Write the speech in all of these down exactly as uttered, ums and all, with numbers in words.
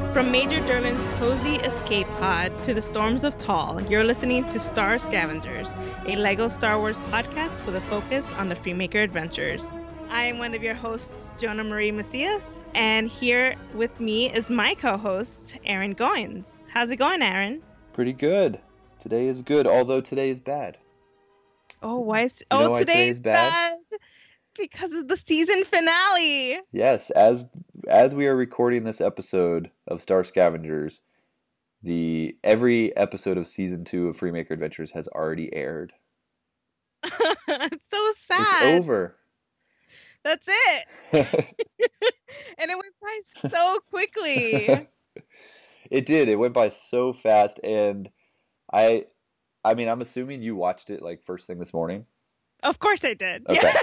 From Major Derlin's cozy escape pod to the storms of Tall, you're listening to Star Scavengers, a LEGO Star Wars podcast with a focus on the Freemaker adventures. I am one of your hosts, Jonah Marie Macias, and here with me is my co-host, Aaron Goins. How's it going, Aaron? Pretty good. Today is good, although today is bad. Oh, why is... You know oh, why today's today is bad? bad? Because of the season finale. Yes, as as we are recording this episode of Star Scavengers, the every episode of season two of Freemaker Adventures has already aired. It's so sad. It's over. That's it. And it went by so quickly. It did. It went by so fast, and I, I mean, I'm assuming you watched it like first thing this morning. Of course I did. Okay. Yeah.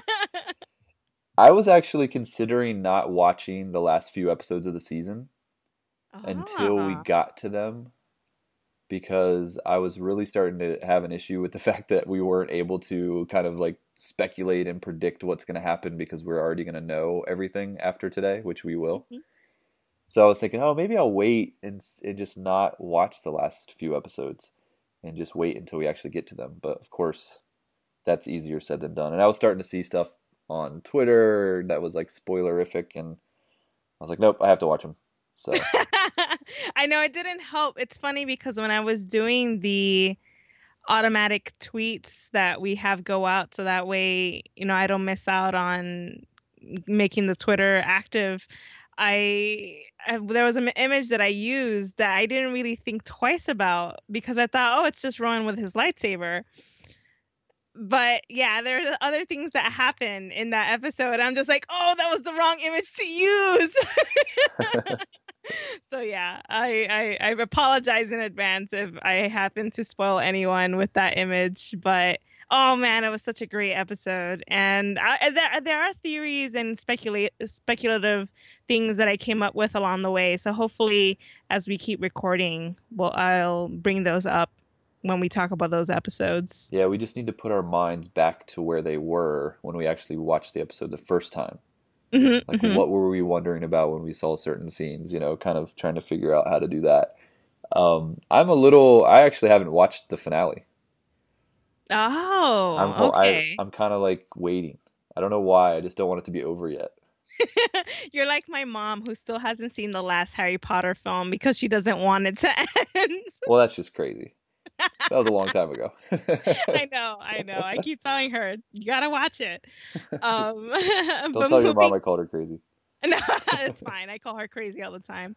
I was actually considering not watching the last few episodes of the season until we Ah. got to them, because I was really starting to have an issue with the fact that we weren't able to kind of like speculate and predict what's going to happen because we're already going to know everything after today, which we will. Mhm. So I was thinking, oh, maybe I'll wait and, and just not watch the last few episodes and just wait until we actually get to them. But of course, that's easier said than done. And I was starting to see stuff on Twitter that was like spoilerific, and I was like, nope, I have to watch them. So I know it didn't help. It's funny because when I was doing the automatic tweets that we have go out so that way, you know, I don't miss out on making the Twitter active, I, I there was an image that I used that I didn't really think twice about because I thought, oh, it's just Rowan with his lightsaber. But yeah, there are other things that happen in that episode. I'm just like, oh, that was the wrong image to use. So yeah, I, I I apologize in advance if I happen to spoil anyone with that image. But oh man, it was such a great episode, and I, there there are theories and speculate speculative things that I came up with along the way. So hopefully, as we keep recording, well, I'll bring those up when we talk about those episodes. yeah, we just need to put our minds back to where they were when we actually watched the episode the first time. Mm-hmm, Like, mm-hmm. what were we wondering about when we saw certain scenes, you know, kind of trying to figure out how to do that. Um, I'm a little, I actually haven't watched the finale. Oh, I'm, ho- okay. I, I'm kind of like waiting. I don't know why. I just don't want it to be over yet. You're like my mom who still hasn't seen the last Harry Potter film because she doesn't want it to end. Well, that's just crazy. That was a long time ago. I know, I know. I keep telling her, you gotta watch it. Um, Don't but tell your mom moving... I called her crazy. No, it's fine. I call her crazy all the time.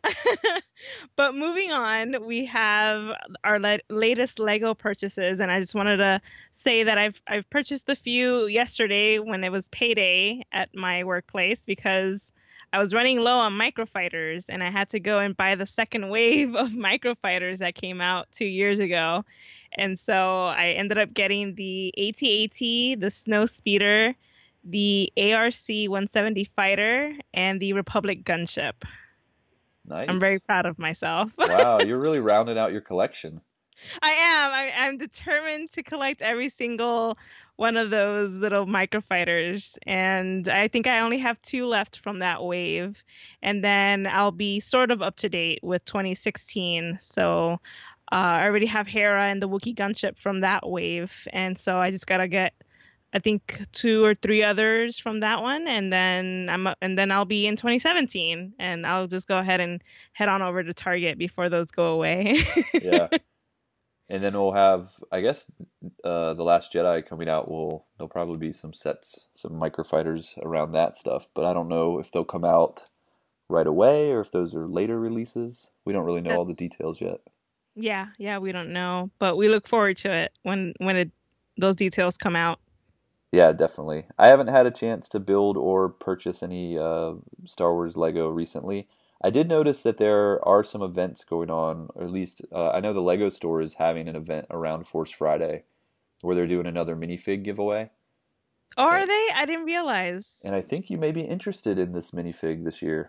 But moving on, we have our le- latest Lego purchases, and I just wanted to say that I've I've purchased a few yesterday when it was payday at my workplace because I was running low on microfighters, and I had to go and buy the second wave of microfighters that came out two years ago. And so I ended up getting the AT-AT, the Snow Speeder, the A R C one seventy fighter, and the Republic gunship. Nice. I'm very proud of myself. Wow, you're really rounding out your collection. I am. I, I'm determined to collect every single one of those little microfighters. And I think I only have two left from that wave. And then I'll be sort of up to date with twenty sixteen. So uh, I already have Hera and the Wookiee gunship from that wave. And so I just got to get, I think, two or three others from that one, and then I'm and then I'll be in twenty seventeen, and I'll just go ahead and head on over to Target before those go away. Yeah. And then we'll have, I guess, uh, The Last Jedi coming out. Will there'll probably be some sets, some microfighters around that stuff, but I don't know if they'll come out right away or if those are later releases. We don't really know That's... all the details yet. Yeah, yeah, we don't know, but we look forward to it when when it, those details come out. Yeah, definitely. I haven't had a chance to build or purchase any uh, Star Wars Lego recently. I did notice that there are some events going on, or at least uh, I know the Lego store is having an event around Force Friday where they're doing another minifig giveaway. Oh, are they? I didn't realize. And I think you may be interested in this minifig this year.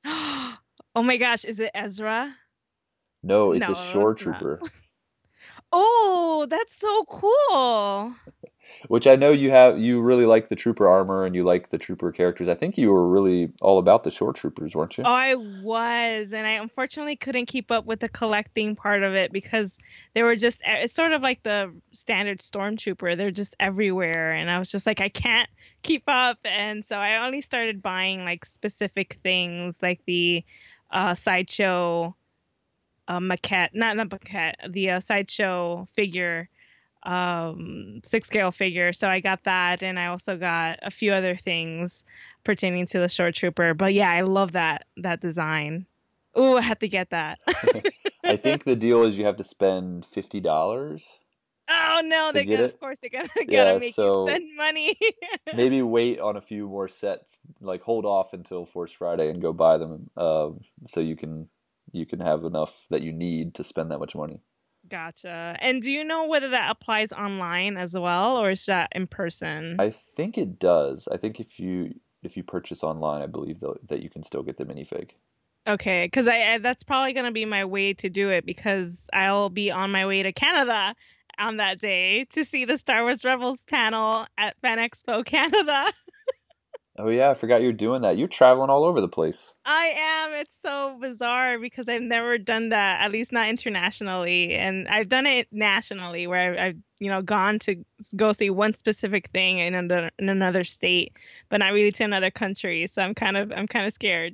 Oh my gosh, is it Ezra? No, it's No, a shore it's not. trooper. Oh, that's so cool. Which I know you have. You really like the trooper armor and you like the trooper characters. I think you were really all about the shore troopers, weren't you? Oh, I was, and I unfortunately couldn't keep up with the collecting part of it because they were just, it's sort of like the standard stormtrooper. They're just everywhere. And I was just like, I can't keep up. And so I only started buying like specific things like the uh, sideshow uh, maquette, not, not maquette, the uh, sideshow figure, um, six scale figure. So I got that. And I also got a few other things pertaining to the shore trooper. But yeah, I love that that design. Ooh, I have to get that. I think the deal is you have to spend fifty dollars. Oh no, they're gonna, it. of course they're gonna Yeah, gotta make so you spend money. maybe wait on a few more sets, like hold off until Force Friday and go buy them, um, so you can you can have enough that you need to spend that much money. Gotcha. And do you know whether that applies online as well, or is that in person? I think it does. I think if you if you purchase online, I believe tho- that you can still get the minifig. Okay, because I, I that's probably gonna be my way to do it because I'll be on my way to Canada on that day to see the Star Wars Rebels panel at Fan Expo Canada. Oh yeah, I forgot you're doing that. You're traveling all over the place. I am. It's so bizarre because I've never done that, at least not internationally. And I've done it nationally where I've, I've you know, gone to go see one specific thing in another, in another state, but not really to another country. So I'm kind of, I'm kind of scared.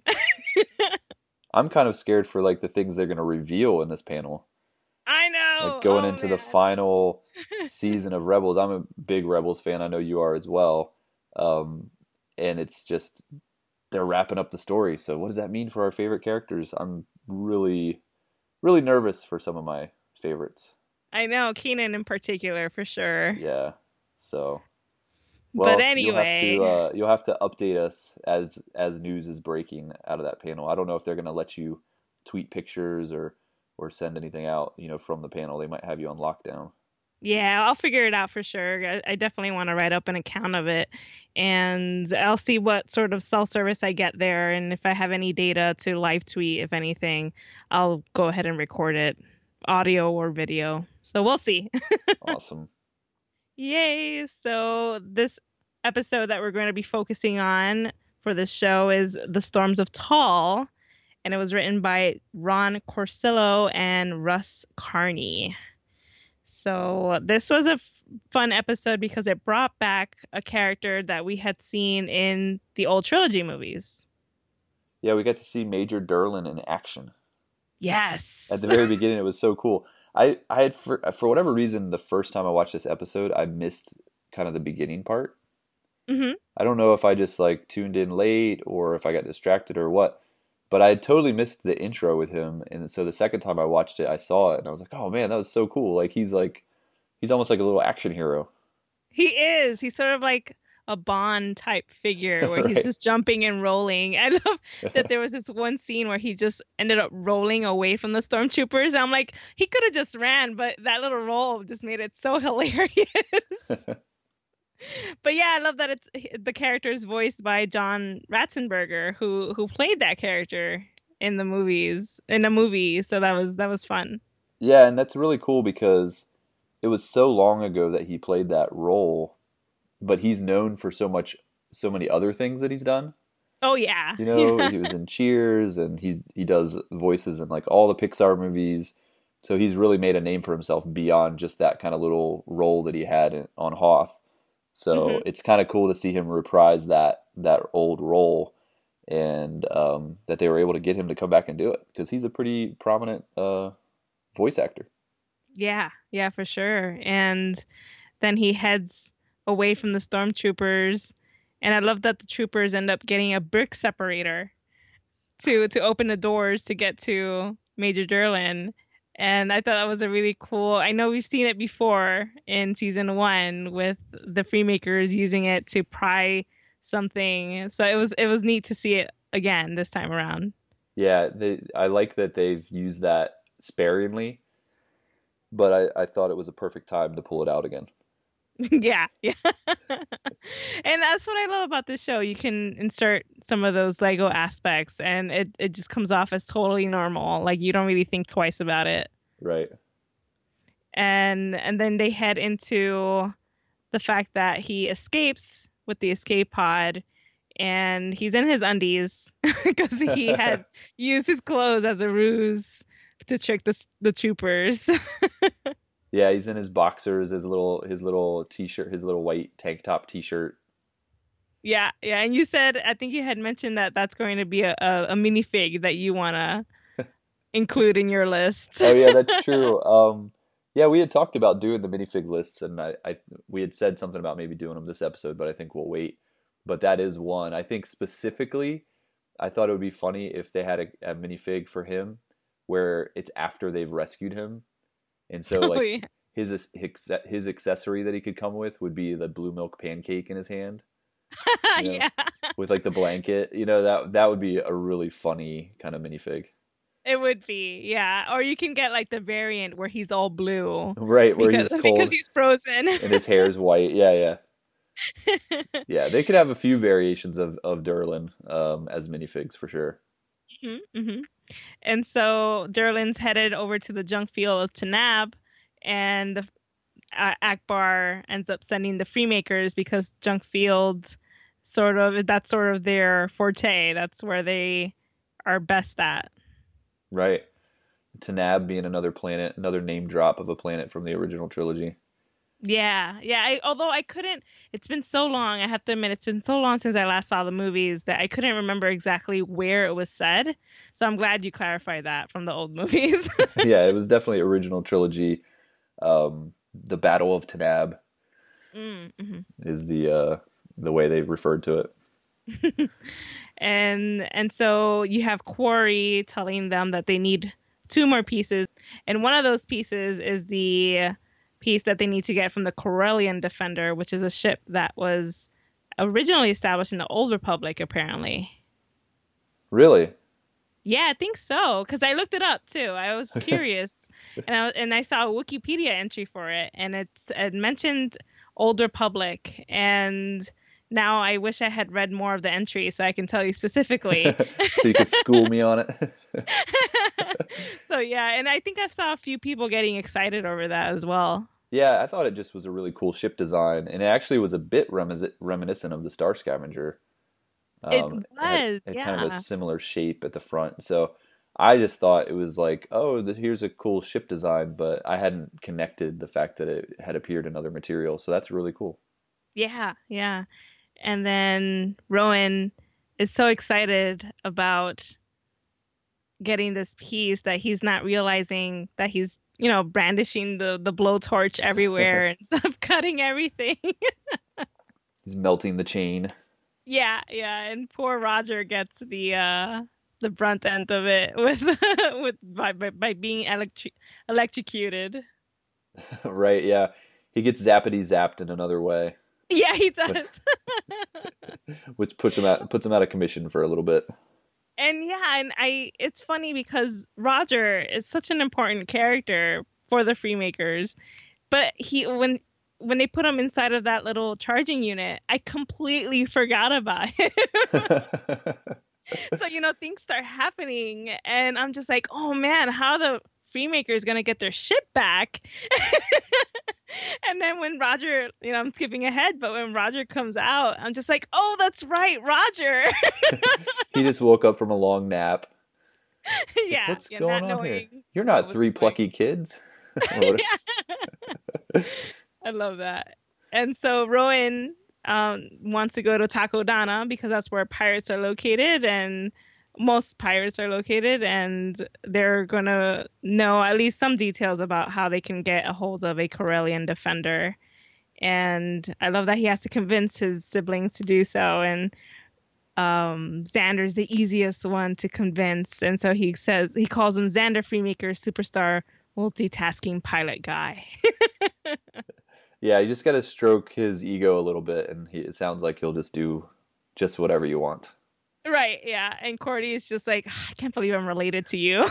I'm kind of scared for like the things they're going to reveal in this panel. I know. Like going Oh, into man. the final season of Rebels. I'm a big Rebels fan. I know you are as well. Um, and it's just they're wrapping up the story. So what does that mean for our favorite characters? I'm really, really nervous for some of my favorites. I know, Keenan in particular, for sure. Yeah. So, But well, you'll have anyway, to uh, you'll have to update us as as news is breaking out of that panel. I don't know if they're going to let you tweet pictures or or send anything out, you know, from the panel. They might have you on lockdown. yeah, I'll figure it out for sure. I, I definitely want to write up an account of it, and I'll see what sort of cell service I get there, and if I have any data to live tweet, if anything, I'll go ahead and record it, audio or video. So we'll see. Awesome. Yay! So this episode that we're going to be focusing on for this show is The Storms of Tall, and it was written by Ron Corsillo and Russ Carney. So this was a f- fun episode because it brought back a character that we had seen in the old trilogy movies. Yeah, we got to see Major Derlin in action. Yes. At the very beginning, it was so cool. I, I had, for, for whatever reason, the first time I watched this episode, I missed kind of the beginning part. Mm-hmm. I don't know if I just like tuned in late or if I got distracted or what, but I had totally missed the intro with him. And so the second time I watched it, I saw it and I was like, oh man, that was so cool. Like he's like, he's almost like a little action hero. He is. He's sort of like a Bond type figure where Right. he's just jumping and rolling. I love that there was this one scene where he just ended up rolling away from the stormtroopers. I'm like, he could have just ran, but that little roll just made it so hilarious. But yeah, I love that it's the character is voiced by John Ratzenberger, who who played that character in the movies in the movie. So that was that was fun. Yeah, and that's really cool because it was so long ago that he played that role, but he's known for so much, so many other things that he's done. Oh yeah, You know, he was in Cheers, and he's he does voices in like all the Pixar movies. So he's really made a name for himself beyond just that kind of little role that he had in, on Hoth. So Mhm. it's kind of cool to see him reprise that that old role, and um, that they were able to get him to come back and do it because he's a pretty prominent uh, voice actor. Yeah, yeah, for sure. And then he heads away from the stormtroopers, and I love that the troopers end up getting a brick separator to to open the doors to get to Major Derlin. And I thought that was a really cool. I know we've seen it before in season one with the Freemakers using it to pry something. So it was it was neat to see it again this time around. Yeah, they, I like that they've used that sparingly, but I, I thought it was a perfect time to pull it out again. Yeah, yeah. And that's what I love about this show. You can insert some of those Lego aspects and it, it just comes off as totally normal. Like you don't really think twice about it. Right. And and then they head into the fact that he escapes with the escape pod and he's in his undies because he had used his clothes as a ruse to trick the the troopers. Yeah, he's in his boxers, his little his little t-shirt, his little white tank top t-shirt. Yeah, yeah. And you said, I think you had mentioned that that's going to be a, a, a minifig that you want to include in your list. Oh yeah, that's true. Um, yeah, we had talked about doing the minifig lists, and I, I we had said something about maybe doing them this episode, but I think we'll wait. But that is one. I think specifically, I thought it would be funny if they had a, a minifig for him where it's after they've rescued him, and so like Oh, yeah. his his his accessory that he could come with would be the blue milk pancake in his hand, you know, Yeah, with like the blanket. You know, that that would be a really funny kind of minifig. it would be. Yeah. Or you can get like the variant where he's all blue Right, where because he's because cold he's frozen. and his hair's white. Yeah, yeah. Yeah, they could have a few variations of, of Durlin um, as minifigs for sure. hmm hmm And so Derlin's headed over to the junk field of Tanab, and uh, Akbar ends up sending the Freemakers because junk fields sort of that's sort of their forte. That's where they are best at. Right. Tanab being another planet, another name drop of a planet from the original trilogy. Yeah, yeah. I, although I couldn't, it's been so long. I have to admit, it's been so long since I last saw the movies that I couldn't remember exactly where it was said. So I'm glad you clarified that from the old movies. Yeah, it was definitely original trilogy. Um, the Battle of Tanab mm-hmm. is the uh, the way they referred to it. and and so you have Quarry telling them that they need two more pieces, and one of those pieces is the piece that they need to get from the Corellian Defender, which is a ship that was originally established in the Old Republic, apparently. Really? Yeah, I think so, because I looked it up too. I was curious, and I and I saw a Wikipedia entry for it, and it, it mentioned Old Republic, and now I wish I had read more of the entry so I can tell you specifically. So you could school me on it. So yeah, and I think I saw a few people getting excited over that as well. Yeah, I thought it just was a really cool ship design, and it actually was a bit remis- reminiscent of the Star Scavenger. It Um, it was, had, it yeah. kind of a similar shape at the front. So I just thought it was like, oh, the, here's a cool ship design, but I hadn't connected the fact that it had appeared in other material. So that's really cool. Yeah, yeah. And then Rowan is so excited about getting this piece that he's not realizing that he's, you know, brandishing the, the blowtorch everywhere and stuff, cutting everything. He's melting the chain. Yeah, yeah. And poor Roger gets the uh the brunt end of it with with by by, by being electri- electrocuted. Right, yeah. He gets zappity zapped in another way. Yeah, he does. Which puts him out puts him out of commission for a little bit. And yeah, and I it's funny because Roger is such an important character for the Freemakers, but he when when they put him inside of that little charging unit, I completely forgot about him. So, you know, things start happening and I'm just like, "Oh man, how are the Freemakers going to get their ship back?" And then when Roger, you know, I'm skipping ahead, but when Roger comes out, I'm just like, "Oh, that's right, Roger." He just woke up from a long nap. Yeah. What's yeah, going not on here? knowing You're what not was three going- plucky kids. Or what- Yeah. I love that. And so Rowan um, wants to go to Takodana because that's where pirates are located, and most pirates are located, and they're going to know at least some details about how they can get a hold of a Corellian Defender. And I love that he has to convince his siblings to do so, and um, Xander's the easiest one to convince, and so he says he calls him Xander Freemaker Superstar Multitasking Pilot Guy. Yeah, you just got to stroke his ego a little bit, and he, it sounds like he'll just do just whatever you want. Right, yeah. And Cordy is just like, I can't believe I'm related to you.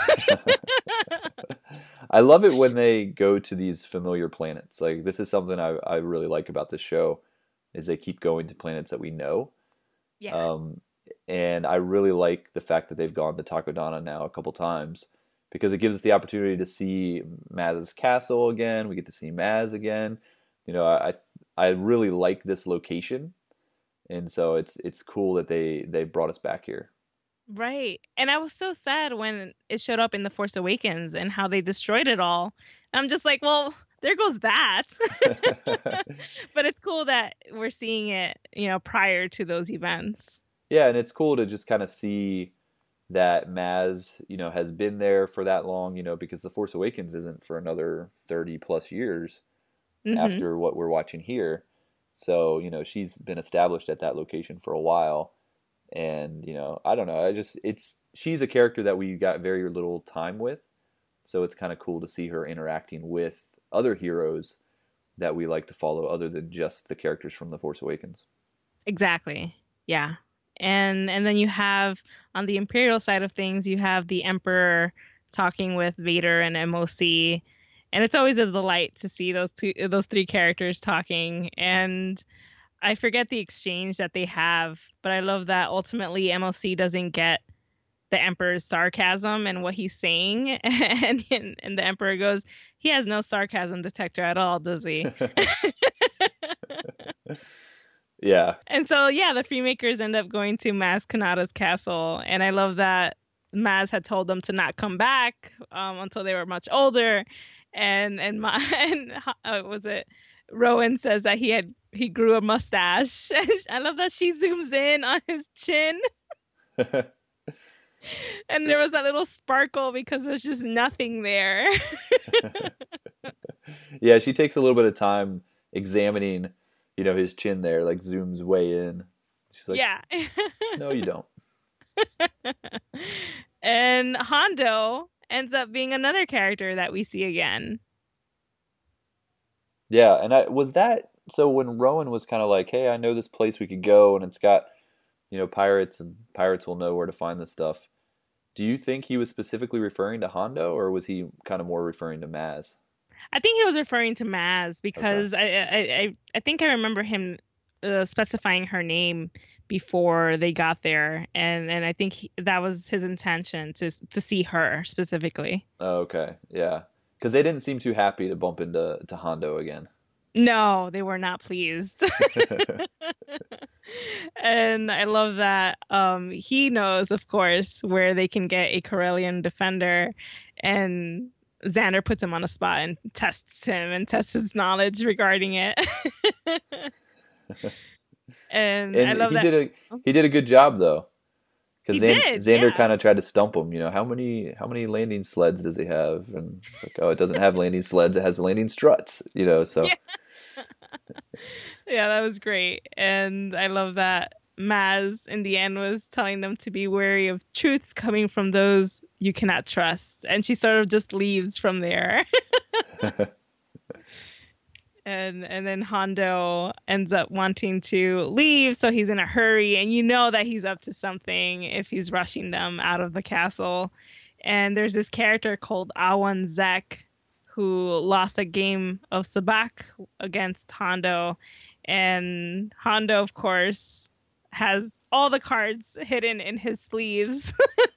I love it when they go to these familiar planets. Like, this is something I, I really like about this show, is they keep going to planets that we know. Yeah. Um, and I really like the fact that they've gone to Takodana now a couple times, because it gives us the opportunity to see Maz's castle again. We get to see Maz again. You know, I I really like this location, and so it's it's cool that they they brought us back here. Right. And I was so sad when it showed up in The Force Awakens and how they destroyed it all. I'm just like, well, there goes that. But it's cool that we're seeing it, you know, prior to those events. Yeah, and it's cool to just kind of see that Maz, you know, has been there for that long, you know, because The Force Awakens isn't for another thirty plus years Hmm. after what we're watching here. So, you know, she's been established at that location for a while. And, you know, I don't know. I just, it's, she's a character that we got very little time with. So it's kind of cool to see her interacting with other heroes that we like to follow other than just the characters from The Force Awakens. Exactly. Yeah. And and then you have on the Imperial side of things, you have the Emperor talking with Vader and M O C. And it's always a delight to see those two those three characters talking. And I forget the exchange that they have, but I love that ultimately M O C doesn't get the Emperor's sarcasm and what he's saying. And, and, and the Emperor goes, he has no sarcasm detector at all, does he? Yeah. And so, yeah, the Freemakers end up going to Maz Kanata's castle. And I love that Maz had told them to not come back um, until they were much older. And, and, my, and uh, was it Rowan says that he had he grew a mustache. I love that she zooms in on his chin. And there was that little sparkle because there's just nothing there. Yeah, she takes a little bit of time examining, you know, his chin there, like zooms way in. She's like, Yeah. no, you don't. And Hondo ends up being another character that we see again. Yeah, and I was that so when Rowan was kind of like, hey, I know this place we could go, and it's got, you know, pirates, and pirates will know where to find this stuff. Do you think he was specifically referring to Hondo, or was he kind of more referring to Maz? I think he was referring to Maz Okay. because I I I, I think I remember him uh, specifying her name before they got there, and and I think he, that was his intention to to see her specifically. Oh, okay. Yeah. Because they didn't seem too happy to bump into to Hondo again. No, they were not pleased. And I love that um, he knows, of course, where they can get a Corellian defender, and Xander puts him on a spot and tests him and tests his knowledge regarding it. And I And love he that. did a he did a good job though, because He Xan did, Xander yeah. kind of tried to stump him. You know, how many how many landing sleds does he have? And it's like, oh, it doesn't have landing sleds. It has landing struts. You know, so Yeah, yeah, that was great. And I love that Maz in the end was telling them to be wary of truths coming from those you cannot trust. And she sort of just leaves from there. and and then Hondo ends up wanting to leave, so he's in a hurry, and you know that he's up to something if he's rushing them out of the castle. And there's this character called Awan Zek who lost a game of sabak against Hondo, and Hondo, of course, has all the cards hidden in his sleeves.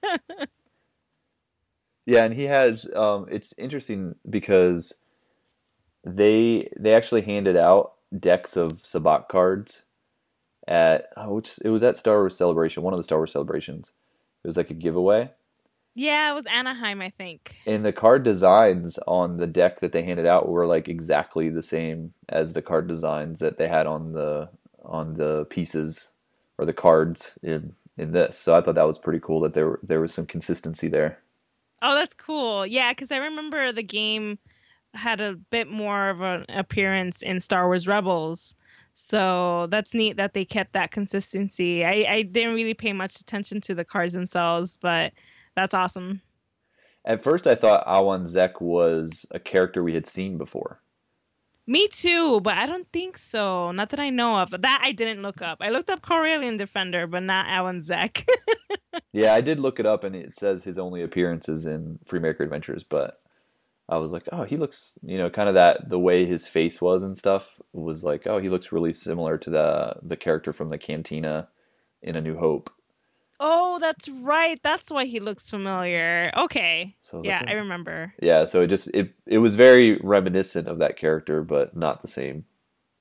yeah, and he has. Um, it's interesting because they they actually handed out decks of Sabak cards at oh, which it was at Star Wars Celebration, one of the Star Wars celebrations. It was like a giveaway, Yeah, it was Anaheim, I think. and the card designs on the deck that they handed out were like exactly the same as the card designs that they had on the on the pieces or the cards in in this. So I thought that was pretty cool that there there was some consistency there. Oh, that's cool. Yeah, because I remember the game had a bit more of an appearance in Star Wars Rebels. So that's neat that they kept that consistency. I, I didn't really pay much attention to the cards themselves, but that's awesome. At first, I thought Awan Zek was a character we had seen before. Me too, but I don't think so. Not that I know of. That I didn't look up. I looked up Corellian Defender, but not Alan Zek. Yeah, I did look it up, and it says his only appearances in Freemaker Adventures, but I was like, oh, he looks, you know, kind of that the way his face was and stuff was like, oh, he looks really similar to the the character from the Cantina in A New Hope. Oh, that's right. That's why he looks familiar. Okay. So I was like, Yeah, I oh. remember. Yeah, so it just it it was very reminiscent of that character, but not the same.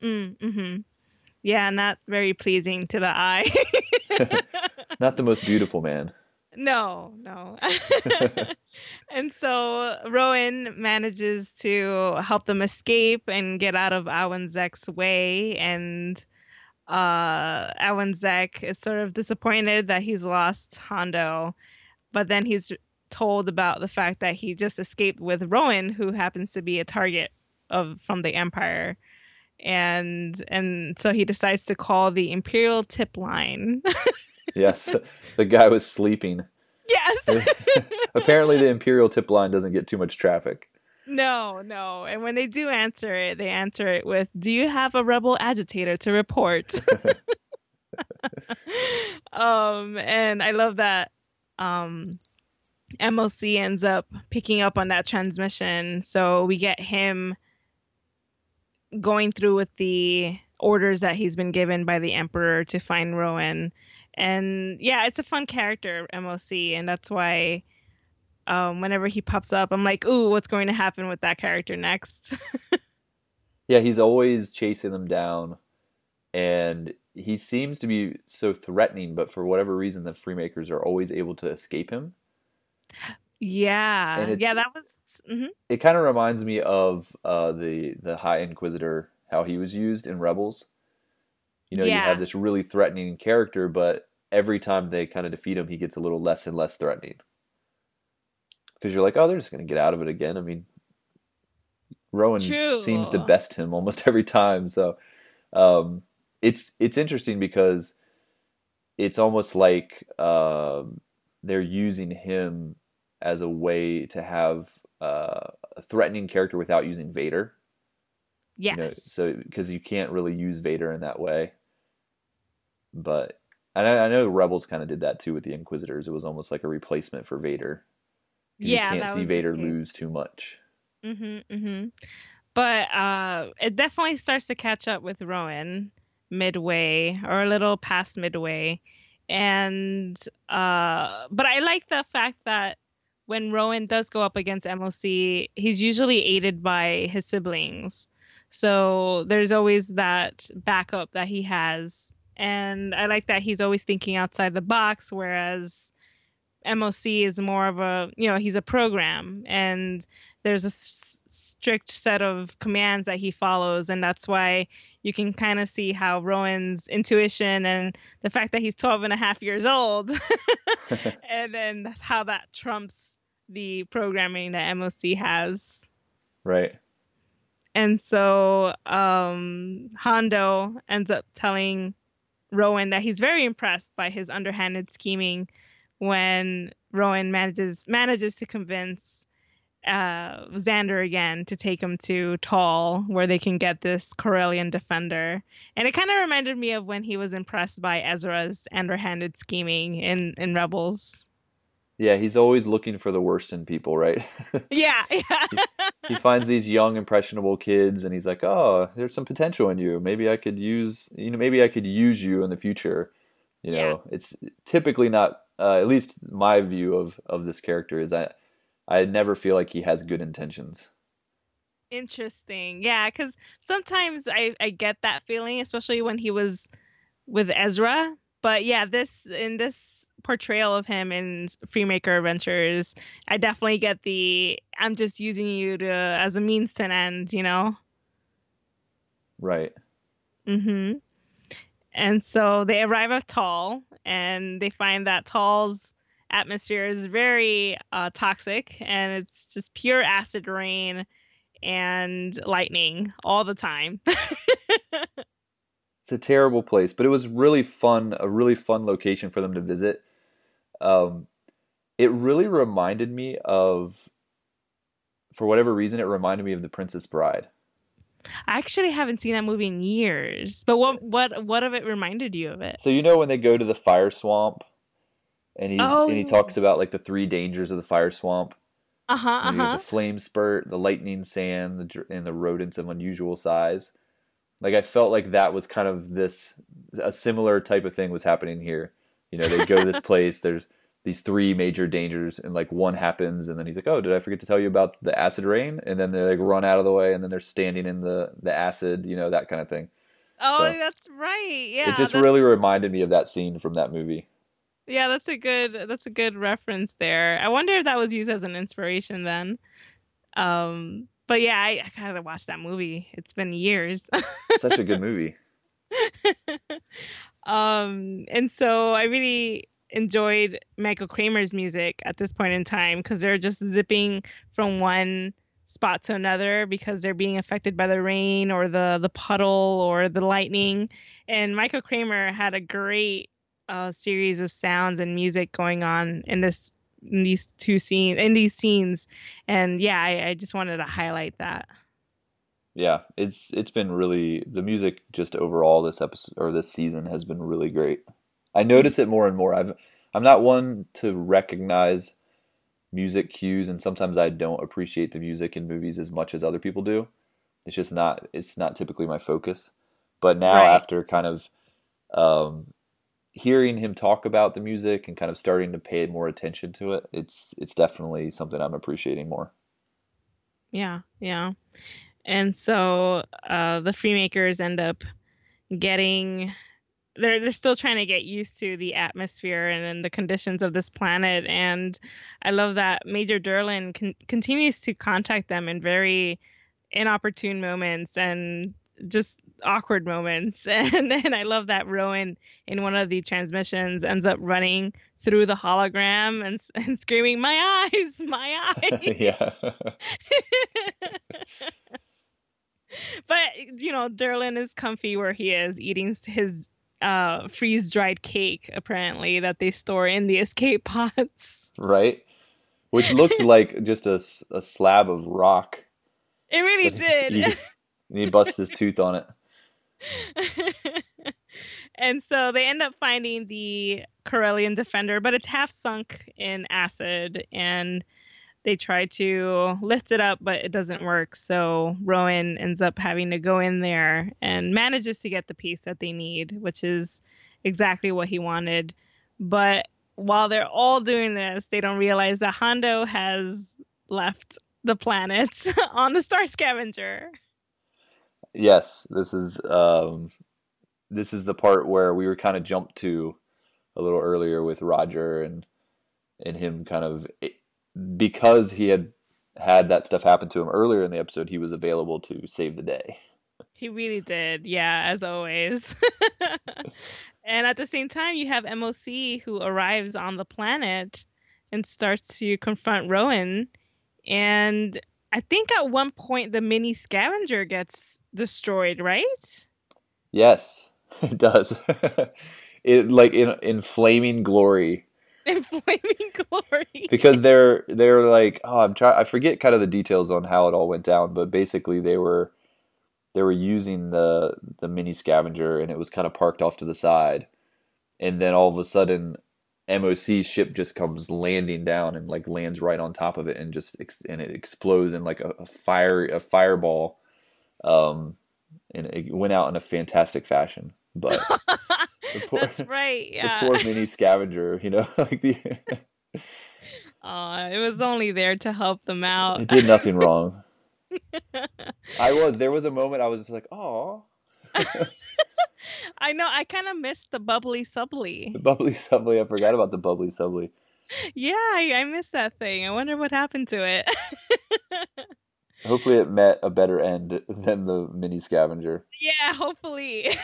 Mm, mm-hmm. Yeah, not very pleasing to the eye. Not the most beautiful man. No, no. And so Rowan manages to help them escape and get out of Awanzek's way. And uh, Awanzek is sort of disappointed that he's lost Hondo, but then he's told about the fact that he just escaped with Rowan, who happens to be a target of from the Empire. And and so he decides to call the Imperial tip line. Yes, the guy was sleeping. Yes. Apparently, the Imperial tip line doesn't get too much traffic. No, no. And when they do answer it, they answer it with, "Do you have a rebel agitator to report?" um, and I love that um, M O C ends up picking up on that transmission. So we get him going through with the orders that he's been given by the Emperor to find Rowan. And yeah, it's a fun character, M O C, and that's why um, whenever he pops up, I'm like, ooh, what's going to happen with that character next? Yeah, he's always chasing them down, and he seems to be so threatening, but for whatever reason, the Freemakers are always able to escape him. Yeah, And it's yeah, that was. Mhm. it kind of reminds me of uh, the the High Inquisitor, how he was used in Rebels. You know, you Yeah, have this really threatening character, but every time they kind of defeat him, he gets a little less and less threatening. Because you're like, oh, they're just going to get out of it again. I mean, Rowan seems to true. best him almost every time. So um, it's it's interesting because it's almost like um they're using him as a way to have uh, a threatening character without using Vader. You know, Yes. so because you can't really use Vader in that way. But and I, I know Rebels kind of did that too with the Inquisitors. It was almost like a replacement for Vader because you Yeah, can't that see was the Vader case. lose too much. Mhm, mhm. But uh, it definitely starts to catch up with Rowan midway or a little past midway. And uh, but I like the fact that when Rowan does go up against M O C, he's usually aided by his siblings. So there's always that backup that he has. And I like that he's always thinking outside the box, whereas M O C is more of a, you know, he's a program and there's a s- strict set of commands that he follows. And that's why you can kind of see how Rowan's intuition and the fact that he's twelve and a half years old, and then how that trumps the programming that M O C has. Right. And so um, Hondo ends up telling Rowan that he's very impressed by his underhanded scheming when Rowan manages manages to convince uh, Xander again to take him to Tall, where they can get this Corellian defender. And it kind of reminded me of when he was impressed by Ezra's underhanded scheming in, in Rebels. Yeah, he's always looking for the worst in people, right? Yeah, yeah. he, he finds these young, impressionable kids, and he's like, "Oh, there's some potential in you. Maybe I could use, you know, maybe I could use you in the future." You Yeah. know, it's typically not. Uh, at least my view of of this character is I, I never feel like he has good intentions. Interesting. Yeah, because sometimes I, I get that feeling, especially when he was with Ezra. But yeah, this in this portrayal of him in Freemaker Adventures, I definitely get the I'm just using you to as a means to an end, you know? Right. Mm-hmm. And so they arrive at Tall, and they find that Tall's atmosphere is very uh, toxic, and it's just pure acid rain and lightning all the time. It's a terrible place, but it was really fun. A really fun location for them to visit. Um, it really reminded me of, for whatever reason, it reminded me of The Princess Bride. I actually haven't seen that movie in years. But what what what of it reminded you of it? So you know when they go to the fire swamp and he's and he Oh, talks about like the three dangers of the fire swamp. uh-huh, You know, you have the uh-huh. flame spurt, the lightning sand, the, dr- and the rodents of unusual size. Like I felt like that was kind of this a similar type of thing was happening here. You know, they go to this place. There's these three major dangers, and like one happens, and then he's like, "Oh, did I forget to tell you about the acid rain?" And then they like run out of the way, and then they're standing in the the acid. You know, that kind of thing. Oh, So that's right. it Yeah, just that's really reminded me of that scene from that movie. yeah, that's a good that's a good reference there. I wonder if that was used as an inspiration then. Um, but yeah, I, I gotta watch that movie. It's been years. Such a good movie. Um, and so I really enjoyed Michael Kramer's music at this point in time because they're just zipping from one spot to another because they're being affected by the rain or the the puddle or the lightning. And Michael Kramer had a great uh, series of sounds and music going on in this in these two scenes in these scenes. And yeah, I, I just wanted to highlight that. Yeah, it's it's been really the music just overall this episode or this season has been really great. I notice it more and more. I've I'm not one to recognize music cues, and sometimes I don't appreciate the music in movies as much as other people do. It's just not it's not typically my focus. But now Right. after kind of um, hearing him talk about the music and kind of starting to pay more attention to it, it's it's definitely something I'm appreciating more. Yeah. Yeah. And so uh, the Freemakers end up getting they're they're still trying to get used to the atmosphere and, and the conditions of this planet. And I love that Major Derlin con- continues to contact them in very inopportune moments and just awkward moments. And and I love that Rowan in one of the transmissions ends up running through the hologram and and screaming, "My eyes, my eyes!" Yeah. But you know, Derlin is comfy where he is, eating his uh, freeze-dried cake, apparently that they store in the escape pods. Right? Which looked like just a, a slab of rock It really that he, did. and he busts his tooth on it. And so they end up finding the Corellian Defender, but it's half sunk in acid, and they try to lift it up, but it doesn't work. So Rowan ends up having to go in there and manages to get the piece that they need, which is exactly what he wanted. But while they're all doing this, they don't realize that Hondo has left the planet on the Star Scavenger. Yes, this is um, this is the part where we were kind of jumped to a little earlier with Roger and and him kind of because he had had that stuff happen to him earlier in the episode, he was available to save the day. He really did, yeah, as always. And at the same time, you have M O C who arrives on the planet and starts to confront Rowan. And I think at one point the mini scavenger gets destroyed, right? Yes, it does. It like in in flaming glory. In flaming glory. Because they're they're like, oh, I'm trying I forget kind of the details on how it all went down, but basically they were they were using the the mini scavenger and it was kind of parked off to the side. And then all of a sudden M O C's ship just comes landing down and like lands right on top of it and just ex- and it explodes in like a, a fire a fireball. Um and it went out in a fantastic fashion. But the poor, That's right, yeah. the poor mini scavenger, you know, like the uh, it was only there to help them out. it did nothing wrong. I was there was a moment I was just like, oh, I know, I kind of missed the bubbly subbly. the bubbly subbly. I forgot about the bubbly subbly. Yeah, I, I missed that thing. I wonder what happened to it. Hopefully, it met a better end than the mini scavenger. Yeah, hopefully.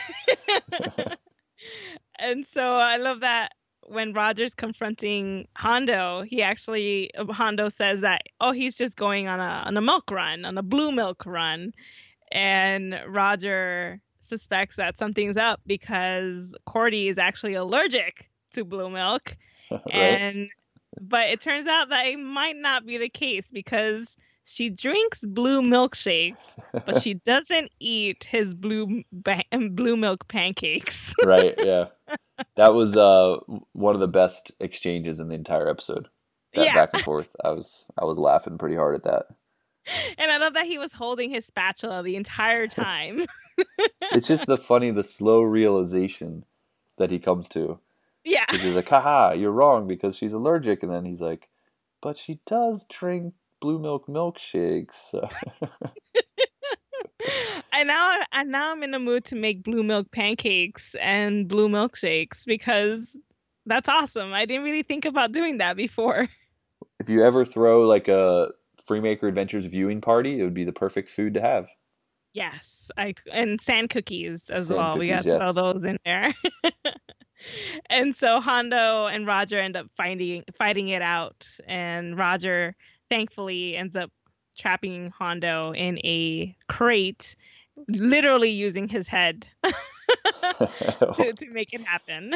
And so I love that when Roger's confronting Hondo, he actually Hondo says that, oh, he's just going on a on a milk run, on a blue milk run, and Roger suspects that something's up because Cordy is actually allergic to blue milk, Right? and but it turns out that it might not be the case because she drinks blue milkshakes, but she doesn't eat his blue ba- blue milk pancakes. Right, yeah. That was uh, one of the best exchanges in the entire episode. That Yeah. back and forth. I was I was laughing pretty hard at that. And I love that he was holding his spatula the entire time. It's just the funny, the slow realization that he comes to. Yeah. Because he's like, haha, you're wrong because she's allergic. And then he's like, but she does drink blue milk milkshakes. So. I and now and now I'm in the mood to make blue milk pancakes and blue milkshakes because that's awesome. I didn't really think about doing that before. If you ever throw like a Freemaker Adventures viewing party, it would be the perfect food to have. Yes, I and sand cookies as Sand well. We cookies, got to throw yes. those in there. And so Hondo and Roger end up finding fighting it out, and Roger thankfully ends up trapping Hondo in a crate, literally using his head to to make it happen.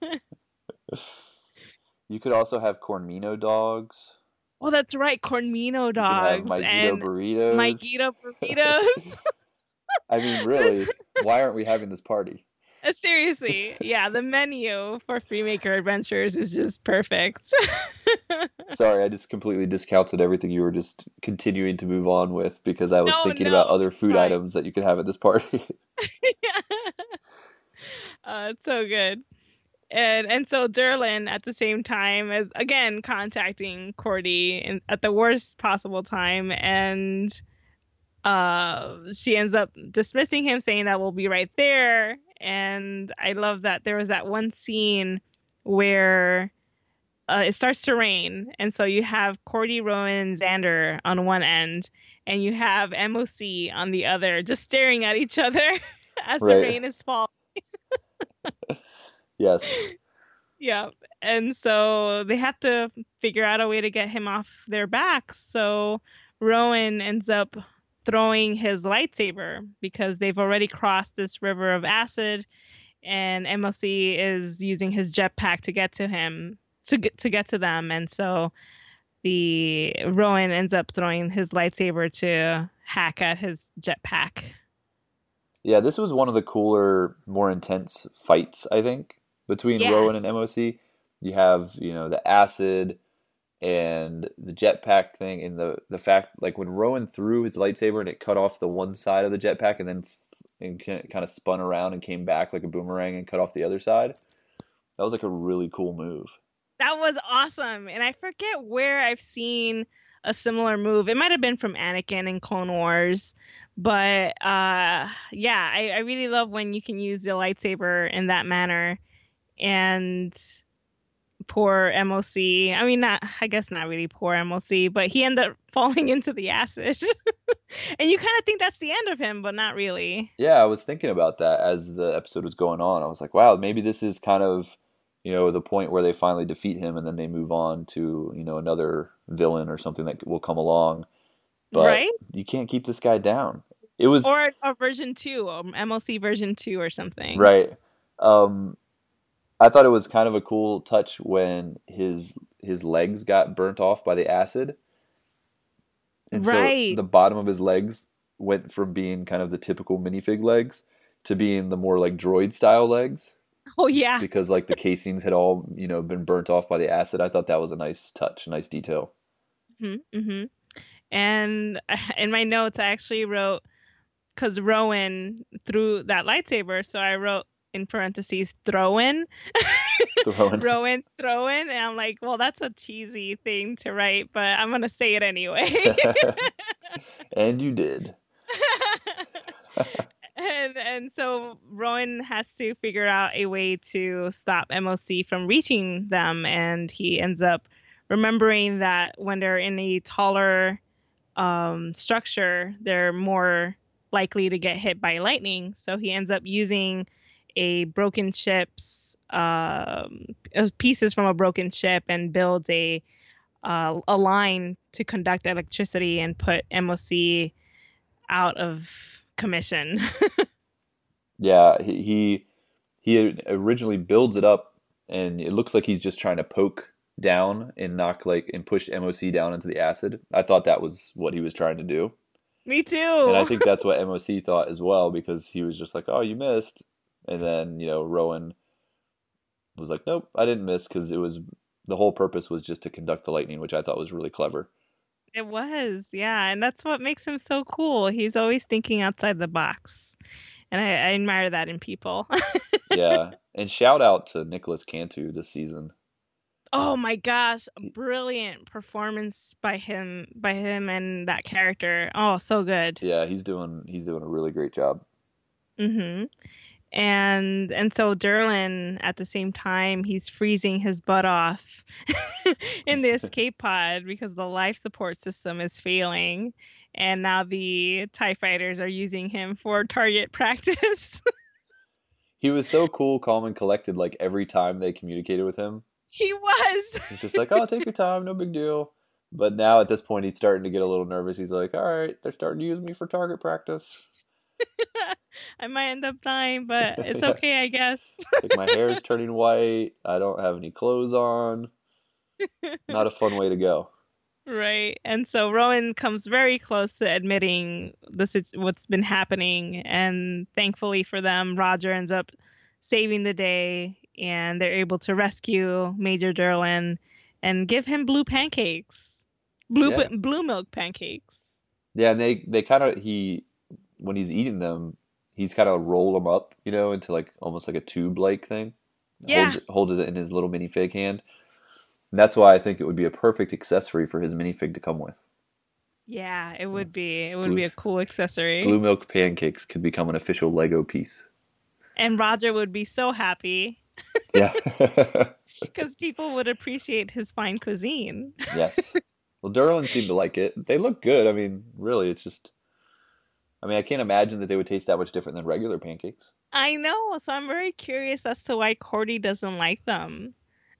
You could also have Cornmino dogs. Oh, that's right, Cornmino You could have dogs Maiguito and burritos. Maiguito burritos. I mean, really, why aren't we having this party? Uh, Seriously, yeah, the menu for Freemaker Adventures is just perfect. Sorry, I just completely discounted everything you were just continuing to move on with because I was No, thinking about no, other it's food fine. items that you could have at this party. Uh, it's so good. And and so Derlin at the same time is again contacting Cordy in, at the worst possible time, and uh she ends up dismissing him, saying that we'll be right there. And I love that there was that one scene where uh, it starts to rain, and so you have Cordy, Rowan, Xander on one end, and you have M O C on the other, just staring at each other as the Right. rain is falling. Yes. Yeah. And so they have to figure out a way to get him off their backs. So Rowan ends up throwing his lightsaber because they've already crossed this river of acid, and M O C is using his jetpack to get to him to get to get to them. And so the Rowan ends up throwing his lightsaber to hack at his jetpack. Yeah, this was one of the cooler, more intense fights, I think, between Rowan and Yes. M O C. You have, you know, the acid and the jetpack thing, and the the fact, like when Rowan threw his lightsaber and it cut off the one side of the jetpack and then f- and kind of spun around and came back like a boomerang and cut off the other side. That was like a really cool move. That was awesome. And I forget where I've seen a similar move. It might have been from Anakin in Clone Wars. But uh, yeah, I, I really love when you can use your lightsaber in that manner. And poor M O C, I mean, not, I guess not really poor M O C, but he ended up falling into the acid. And you kind of think that's the end of him, but not really. Yeah, I was thinking about that as the episode was going on. I was like, wow, maybe this is kind of, you know, the point where they finally defeat him and then they move on to, you know, another villain or something that will come along. But Right? you can't keep this guy down. It was Or a version two, um, M O C version two or something. right. Um, I thought it was kind of a cool touch when his his legs got burnt off by the acid, and so Right. the bottom of his legs went from being kind of the typical minifig legs to being the more like droid style legs Oh, yeah. because like the casings had all, you know, been burnt off by the acid. I thought that was a nice touch, a nice detail. hmm hmm And in my notes, I actually wrote, because Rowan threw that lightsaber, so I wrote in parentheses, throwing. Throwing. Rowan throwing. And I'm like, well, that's a cheesy thing to write, but I'm going to say it anyway. And you did. and and so Rowan has to figure out a way to stop M O C from reaching them, and he ends up remembering that when they're in a taller um, structure, they're more likely to get hit by lightning. So he ends up using a broken ship's um, uh, pieces from a broken ship and builds a uh, a line to conduct electricity and put M O C out of commission. Yeah, he he he originally builds it up, and it looks like he's just trying to poke down and knock like and push M O C down into the acid. I thought that was what he was trying to do, Me and I too. think that's what M O C thought as well because he was just like, "Oh, you missed," and then you know Rowan was like, "Nope, I didn't miss," because it was the whole purpose was just to conduct the lightning, which I thought was really clever. It was, yeah, and that's what makes him so cool. He's always thinking outside the box, and I, I admire that in people. Yeah, and shout out to Nicholas Cantu this season. Oh my gosh, He, brilliant performance by him by him and that character. Oh, so good. yeah, he's doing he's doing a really great job. Mhm. And and so Derlin at the same time he's freezing his butt off in the escape pod because the life support system is failing and now the TIE fighters are using him for target practice. He was so cool, calm, and collected. Like every time they communicated with him, He was. he's just like, "Oh, take your time, no big deal." But now at this point, he's starting to get a little nervous. He's like, "All right, they're starting to use me for target practice." I might end up dying, but it's Yeah, okay, I guess. it's like my hair is turning white. I don't have any clothes on. Not a fun way to go. Right. And so Rowan comes very close to admitting this is what's been happening. And thankfully for them, Roger ends up saving the day and they're able to rescue Major Derlin and give him blue pancakes. Blue Yeah, blue milk pancakes. yeah, and they they kind of he when he's eating them, he's kind of roll them up, you know, into like almost like a tube like thing. Yeah. Holds holds it in his little minifig hand. And that's why I think it would be a perfect accessory for his minifig to come with. Yeah, it would be. It would Blue be a cool accessory. blue milk pancakes could become an official Lego piece. And Roger would be so happy Yeah. because people would appreciate his fine cuisine. Yes. Well, Derlin seemed to like it. They look good. I mean, really, it's just. I mean, I can't imagine that they would taste that much different than regular pancakes. I know, so I'm very curious as to why Cordy doesn't like them.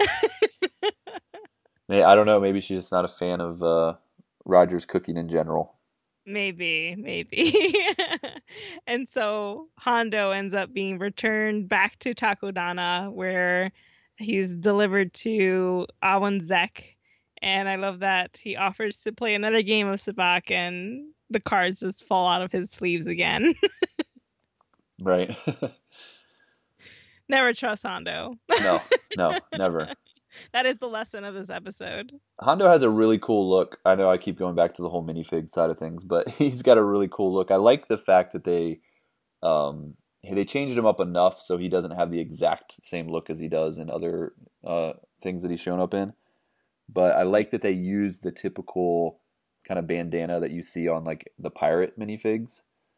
May- I don't know. Maybe she's just not a fan of uh, Roger's cooking in general. Maybe, maybe. And so Hondo ends up being returned back to Takodana, where he's delivered to Awan Zek. And I love that he offers to play another game of Sabak, and the cards just fall out of his sleeves again. Right. Never trust Hondo. No, no, never. That is the lesson of this episode. Hondo has a really cool look. I know I keep going back to the whole minifig side of things, but he's got a really cool look. I like the fact that they um, they changed him up enough so he doesn't have the exact same look as he does in other uh, things that he's shown up in. But I like that they used the typical kind of bandana that you see on like the pirate minifigs.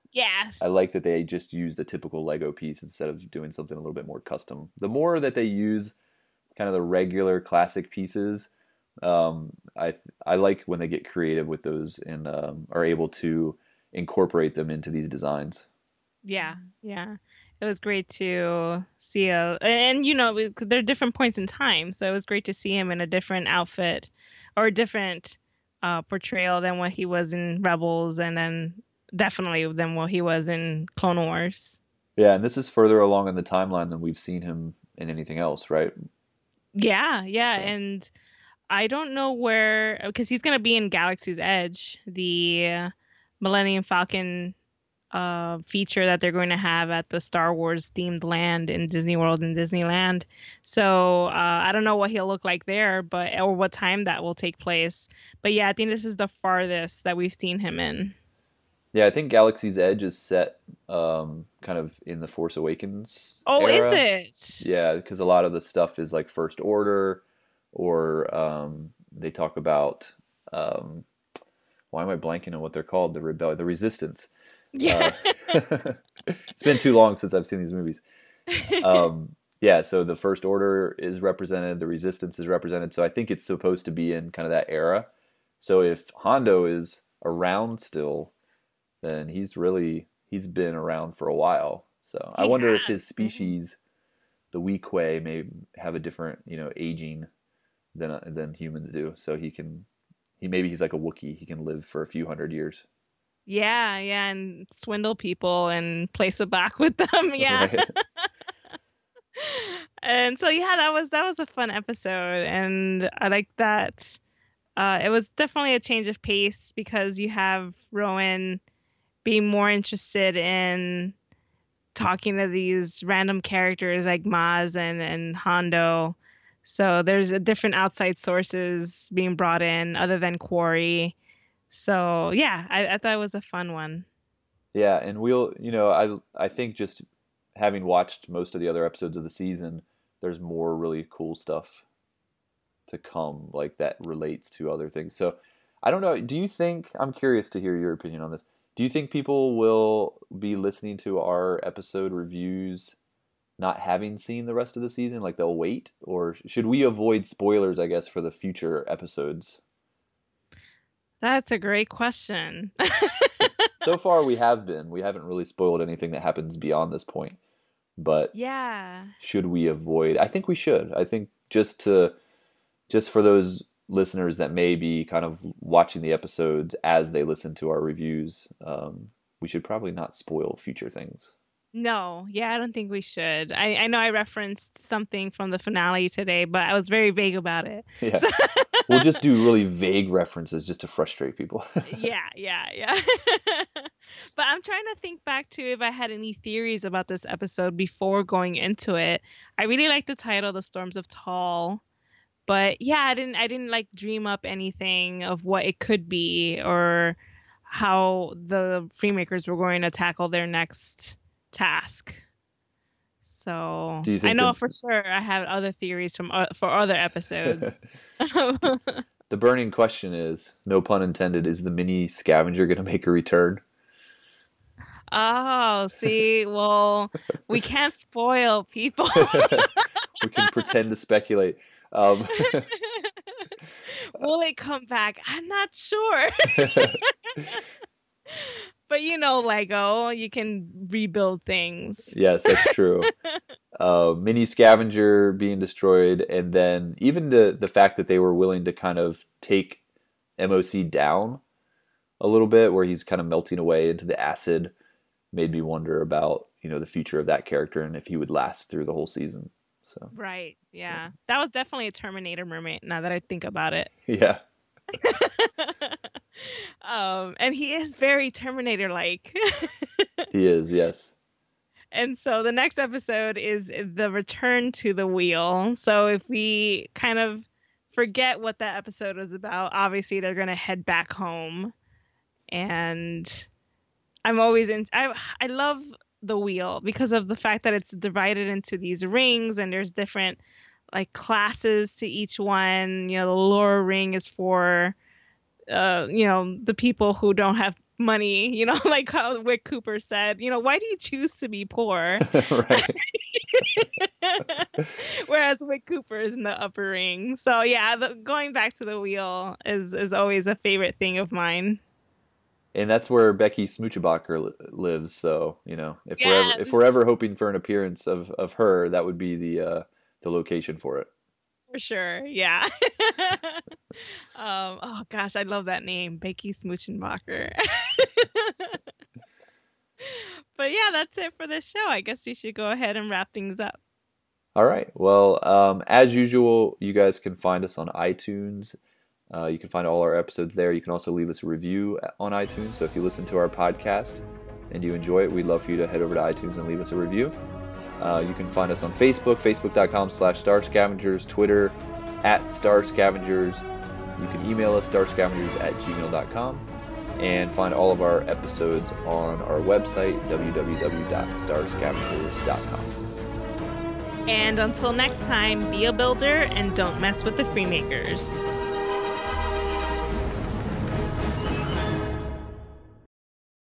I Yes. like that they just used a typical Lego piece instead of doing something a little bit more custom. The more that they use kind of the regular classic pieces, um, I I like when they get creative with those and um, are able to incorporate them into these designs. Yeah, yeah. It was great to see a, and you know, we- there are different points in time, so it was great to see him in a different outfit or a different uh, portrayal than what he was in Rebels, and then definitely than what he was in Clone Wars. Yeah, and this is further along in the timeline than we've seen him in anything else, right? Yeah, yeah, So and I don't know where because he's gonna be in Galaxy's Edge, the Millennium Falcon uh, feature that they're going to have at the Star Wars themed land in Disney World and Disneyland. So uh, I don't know what he'll look like there, but or what time that will take place. But yeah, I think this is the farthest that we've seen him in. yeah, I think Galaxy's Edge is set um, kind of in the Force Awakens Oh, is era. it? Yeah, because a lot of the stuff is like First Order, or um, they talk about. Um, why am I blanking on what they're called? The rebellion, the Resistance. Uh, Yeah. it's been too long since I've seen these movies. Um, yeah, so the First Order is represented, the Resistance is represented. So I think it's supposed to be in kind of that era. So if Hondo is around still, then he's really he's been around for a while. So I He wonder if has. his Mhm. species, the Weequay, may have a different, you know, aging than uh, than humans do. So he can he maybe he's like a Wookiee. He can live for a few hundred years. Yeah, yeah, and swindle people and place it back with them. Yeah. Right. And so yeah, that was that was a fun episode, and I like that. Uh, it was definitely a change of pace because you have Rowan being more interested in talking to these random characters like Maz and, and Hondo. So there's a different outside sources being brought in other than Quarry. So yeah, I, I thought it was a fun one. Yeah, and we'll, you know, I I think just having watched most of the other episodes of the season, there's more really cool stuff to come, like that relates to other things. So I don't know. Do you think, I'm curious to hear your opinion on this. Do you think people will be listening to our episode reviews not having seen the rest of the season? Like they'll wait? Or should we avoid spoilers, I guess, for the future episodes? That's a great question. So far we have been. We haven't really spoiled anything that happens beyond this point. But yeah. Should we avoid? I think we should. I think just to just for those listeners that may be kind of watching the episodes as they listen to our reviews, um, we should probably not spoil future things. No, yeah, I don't think we should. I, I know I referenced something from the finale today, but I was very vague about it. Yeah. So... We'll just do really vague references just to frustrate people. yeah, yeah, yeah. But I'm trying to think back to if I had any theories about this episode before going into it. I really like the title, The Storms of Tall. But yeah, I didn't I didn't like dream up anything of what it could be or how the Freemakers were going to tackle their next task. So Do you think I know the... for sure I have other theories from uh, for other episodes. The burning question is, no pun intended, is the mini scavenger going to make a return? Oh, see, well, we can't spoil people. We can pretend to speculate. Um... Will it come back? I'm not sure. But you know, Lego, you can rebuild things. Yes, that's true. uh, mini scavenger being destroyed, and then even the the fact that they were willing to kind of take M O C down a little bit, where he's kind of melting away into the acid, made me wonder about, you know, the future of that character and if he would last through the whole season. So right, yeah, that was definitely a Terminator mermaid. Now that I think about it, yeah. um, and he is very Terminator-like. He is, yes. And so the next episode is the return to the wheel. So if we kind of forget what that episode was about, obviously they're going to head back home. And I'm always in, I, I love the wheel because of the fact that it's divided into these rings and there's different like classes to each one. You know, the lower ring is for, uh, you know, the people who don't have money, you know, like how Wick Cooper said, you know, why do you choose to be poor? Right. Whereas Wick Cooper is in the upper ring. So yeah, the, going back to the wheel is, is always a favorite thing of mine. And that's where Becky Smoochabacher li- lives. So, you know, if yes. we're ever, if we're ever hoping for an appearance of, of her, that would be the uh, the location for it. For sure, yeah. um, oh gosh, I love that name, Becky Smoochabacher. But yeah, that's it for this show. I guess we should go ahead and wrap things up. All right. Well, um, as usual, you guys can find us on iTunes. Uh, you can find all our episodes there. You can also leave us a review on iTunes. So if you listen to our podcast and you enjoy it, we'd love for you to head over to iTunes and leave us a review. Uh, you can find us on Facebook, facebook.com slash Star Scavengers, Twitter at Star Scavengers. You can email us, starscavengers at gmail dot com, and find all of our episodes on our website, w w w dot star scavengers dot com. And until next time, be a builder and don't mess with the Freemakers.